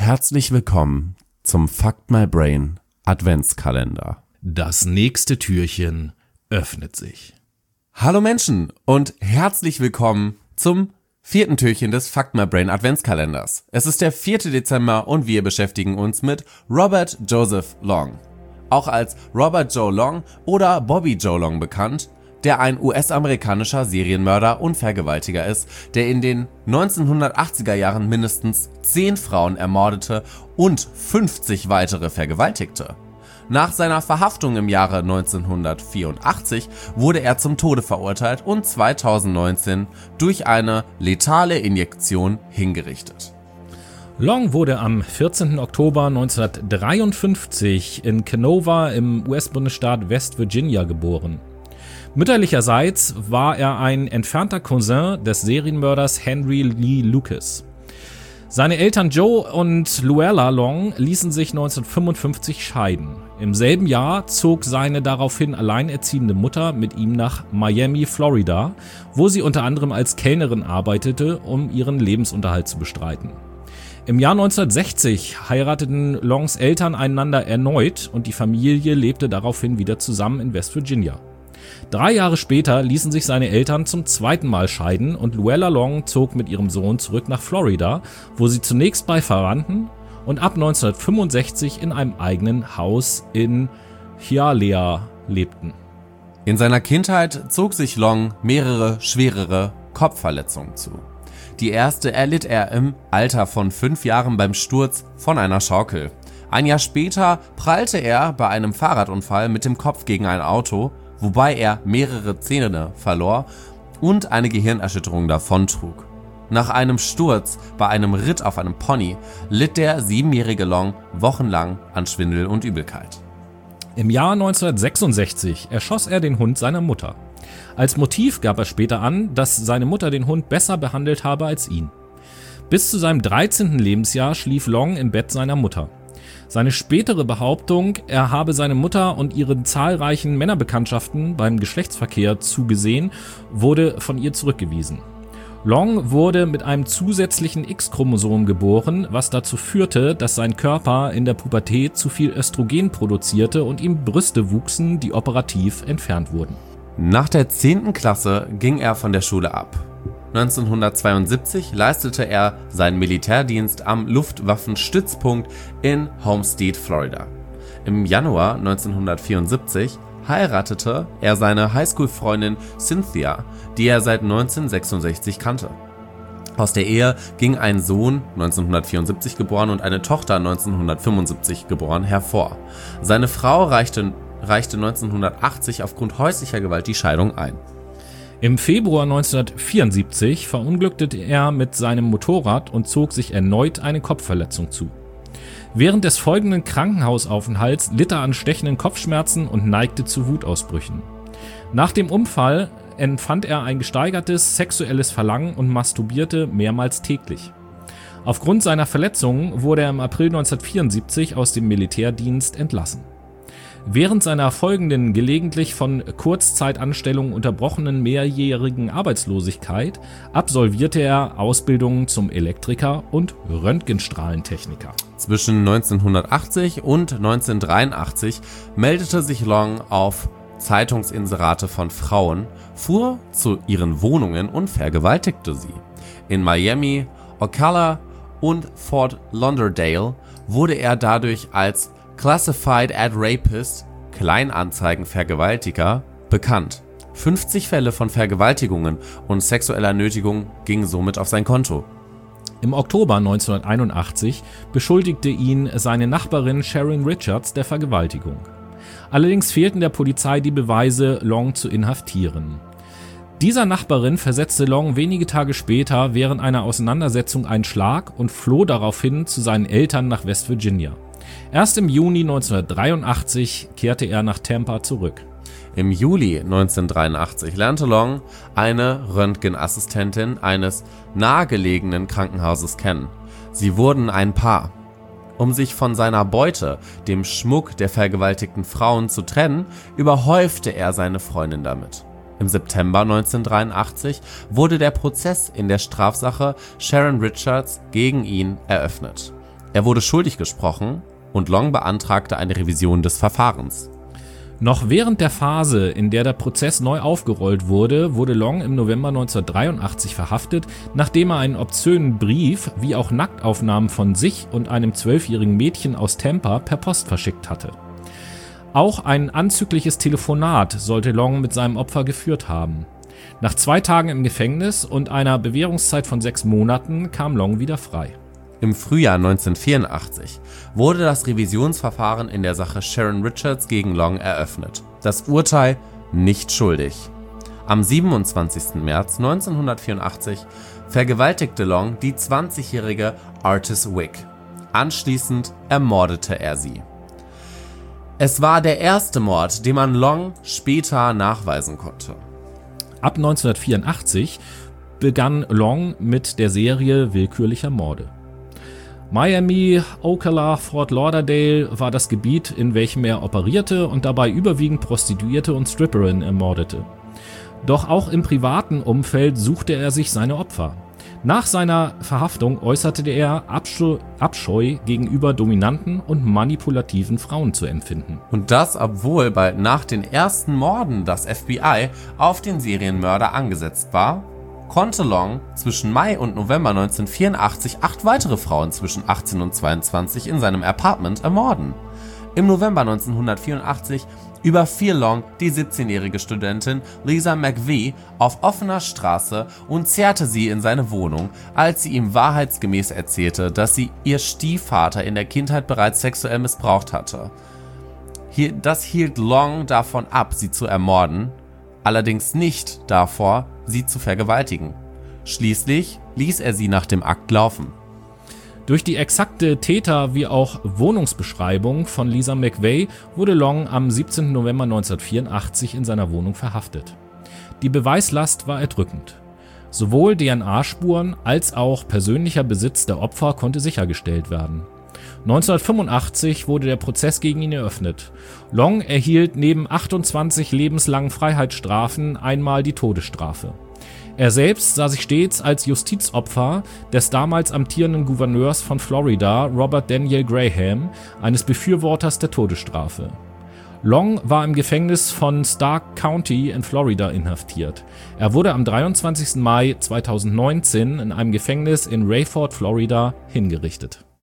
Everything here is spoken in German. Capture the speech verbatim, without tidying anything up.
Herzlich willkommen zum Fuck My Brain Adventskalender. Das nächste Türchen öffnet sich. Hallo Menschen und herzlich willkommen zum vierten Türchen des Fuck My Brain Adventskalenders. Es ist der vierte Dezember und wir beschäftigen uns mit Robert Joseph Long. Auch als Robert Joe Long oder Bobby Joe Long bekannt, der ein U S-amerikanischer Serienmörder und Vergewaltiger ist, der in den neunzehnhundertachtziger Jahren mindestens zehn Frauen ermordete und fünfzig weitere vergewaltigte. Nach seiner Verhaftung im Jahre neunzehnhundertvierundachtzig wurde er zum Tode verurteilt und zweitausendneunzehn durch eine letale Injektion hingerichtet. Long wurde am vierzehnten Oktober neunzehnhundertdreiundfünfzig in Kenova im U S-Bundesstaat West Virginia geboren. Mütterlicherseits war er ein entfernter Cousin des Serienmörders Henry Lee Lucas. Seine Eltern Joe und Luella Long ließen sich neunzehnhundertfünfundfünfzig scheiden. Im selben Jahr zog seine daraufhin alleinerziehende Mutter mit ihm nach Miami, Florida, wo sie unter anderem als Kellnerin arbeitete, um ihren Lebensunterhalt zu bestreiten. Im Jahr neunzehnhundertsechzig heirateten Longs Eltern einander erneut und die Familie lebte daraufhin wieder zusammen in West Virginia. Drei Jahre später ließen sich seine Eltern zum zweiten Mal scheiden und Luella Long zog mit ihrem Sohn zurück nach Florida, wo sie zunächst bei Verwandten und ab neunzehnhundertfünfundsechzig in einem eigenen Haus in Hialeah lebten. In seiner Kindheit zog sich Long mehrere schwerere Kopfverletzungen zu. Die erste erlitt er im Alter von fünf Jahren beim Sturz von einer Schaukel. Ein Jahr später prallte er bei einem Fahrradunfall mit dem Kopf gegen ein Auto, wobei er mehrere Zähne verlor und eine Gehirnerschütterung davontrug. Nach einem Sturz bei einem Ritt auf einem Pony litt der siebenjährige Long wochenlang an Schwindel und Übelkeit. Im Jahr neunzehnhundertsechsundsechzig erschoss er den Hund seiner Mutter. Als Motiv gab er später an, dass seine Mutter den Hund besser behandelt habe als ihn. Bis zu seinem dreizehnten Lebensjahr schlief Long im Bett seiner Mutter. Seine spätere Behauptung, er habe seine Mutter und ihren zahlreichen Männerbekanntschaften beim Geschlechtsverkehr zugesehen, wurde von ihr zurückgewiesen. Long wurde mit einem zusätzlichen X-Chromosom geboren, was dazu führte, dass sein Körper in der Pubertät zu viel Östrogen produzierte und ihm Brüste wuchsen, die operativ entfernt wurden. Nach der zehnten Klasse ging er von der Schule ab. neunzehnhundertzweiundsiebzig leistete er seinen Militärdienst am Luftwaffenstützpunkt in Homestead, Florida. Im Januar neunzehnhundertvierundsiebzig heiratete er seine Highschool-Freundin Cynthia, die er seit neunzehnhundertsechsundsechzig kannte. Aus der Ehe ging ein Sohn, neunzehnhundertvierundsiebzig geboren, und eine Tochter, neunzehnhundertfünfundsiebzig geboren, hervor. Seine Frau reichte, reichte neunzehnhundertachtzig aufgrund häuslicher Gewalt die Scheidung ein. Im Februar neunzehnhundertvierundsiebzig verunglückte er mit seinem Motorrad und zog sich erneut eine Kopfverletzung zu. Während des folgenden Krankenhausaufenthalts litt er an stechenden Kopfschmerzen und neigte zu Wutausbrüchen. Nach dem Unfall empfand er ein gesteigertes sexuelles Verlangen und masturbierte mehrmals täglich. Aufgrund seiner Verletzungen wurde er im April neunzehnhundertvierundsiebzig aus dem Militärdienst entlassen. Während seiner folgenden gelegentlich von Kurzzeitanstellungen unterbrochenen mehrjährigen Arbeitslosigkeit absolvierte er Ausbildungen zum Elektriker und Röntgenstrahlentechniker. Zwischen neunzehnhundertachtzig und neunzehnhundertdreiundachtzig meldete sich Long auf Zeitungsinserate von Frauen, fuhr zu ihren Wohnungen und vergewaltigte sie. In Miami, Ocala und Fort Lauderdale wurde er dadurch als Classified as Rapist, Kleinanzeigen-Vergewaltiger, bekannt. fünfzig Fälle von Vergewaltigungen und sexueller Nötigung gingen somit auf sein Konto. Im Oktober neunzehnhunderteinundachtzig beschuldigte ihn seine Nachbarin Sharon Richards der Vergewaltigung. Allerdings fehlten der Polizei die Beweise, Long zu inhaftieren. Dieser Nachbarin versetzte Long wenige Tage später während einer Auseinandersetzung einen Schlag und floh daraufhin zu seinen Eltern nach West Virginia. Erst im Juni neunzehnhundertdreiundachtzig kehrte er nach Tampa zurück. Im Juli neunzehnhundertdreiundachtzig lernte Long eine Röntgenassistentin eines nahegelegenen Krankenhauses kennen. Sie wurden ein Paar. Um sich von seiner Beute, dem Schmuck der vergewaltigten Frauen, zu trennen, überhäufte er seine Freundin damit. Im September neunzehnhundertdreiundachtzig wurde der Prozess in der Strafsache Sharon Richards gegen ihn eröffnet. Er wurde schuldig gesprochen und Long beantragte eine Revision des Verfahrens. Noch während der Phase, in der der Prozess neu aufgerollt wurde, wurde Long im November neunzehnhundertdreiundachtzig verhaftet, nachdem er einen obszönen Brief wie auch Nacktaufnahmen von sich und einem zwölfjährigen Mädchen aus Tampa per Post verschickt hatte. Auch ein anzügliches Telefonat sollte Long mit seinem Opfer geführt haben. Nach zwei Tagen im Gefängnis und einer Bewährungszeit von sechs Monaten kam Long wieder frei. Im Frühjahr neunzehnhundertvierundachtzig wurde das Revisionsverfahren in der Sache Sharon Richards gegen Long eröffnet. Das Urteil: nicht schuldig. Am siebenundzwanzigsten März neunzehnhundertvierundachtzig vergewaltigte Long die zwanzigjährige Artis Wick. Anschließend ermordete er sie. Es war der erste Mord, den man Long später nachweisen konnte. Ab neunzehnhundertvierundachtzig begann Long mit der Serie willkürlicher Morde. Miami, Ocala, Fort Lauderdale war das Gebiet, in welchem er operierte und dabei überwiegend Prostituierte und Stripperinnen ermordete. Doch auch im privaten Umfeld suchte er sich seine Opfer. Nach seiner Verhaftung äußerte er Abscheu, Abscheu gegenüber dominanten und manipulativen Frauen zu empfinden. Und das, obwohl bald nach den ersten Morden das F B I auf den Serienmörder angesetzt war, konnte Long zwischen Mai und November neunzehnhundertvierundachtzig acht weitere Frauen zwischen achtzehn und zweiundzwanzig in seinem Apartment ermorden. Im November neunzehnhundertvierundachtzig überfiel Long die siebzehnjährige Studentin Lisa McVie auf offener Straße und zerrte sie in seine Wohnung, als sie ihm wahrheitsgemäß erzählte, dass sie ihr Stiefvater in der Kindheit bereits sexuell missbraucht hatte. Das hielt Long davon ab, sie zu ermorden, allerdings nicht davor, sie zu vergewaltigen. Schließlich ließ er sie nach dem Akt laufen. Durch die exakte Täter- wie auch Wohnungsbeschreibung von Lisa McVie wurde Long am siebzehnten November neunzehnhundertvierundachtzig in seiner Wohnung verhaftet. Die Beweislast war erdrückend. Sowohl D N A-Spuren als auch persönlicher Besitz der Opfer konnte sichergestellt werden. neunzehnhundertfünfundachtzig wurde der Prozess gegen ihn eröffnet. Long erhielt neben achtundzwanzig lebenslangen Freiheitsstrafen einmal die Todesstrafe. Er selbst sah sich stets als Justizopfer des damals amtierenden Gouverneurs von Florida, Robert Daniel Graham, eines Befürworters der Todesstrafe. Long war im Gefängnis von Stark County in Florida inhaftiert. Er wurde am dreiundzwanzigsten Mai zweitausendneunzehn in einem Gefängnis in Rayford, Florida, hingerichtet.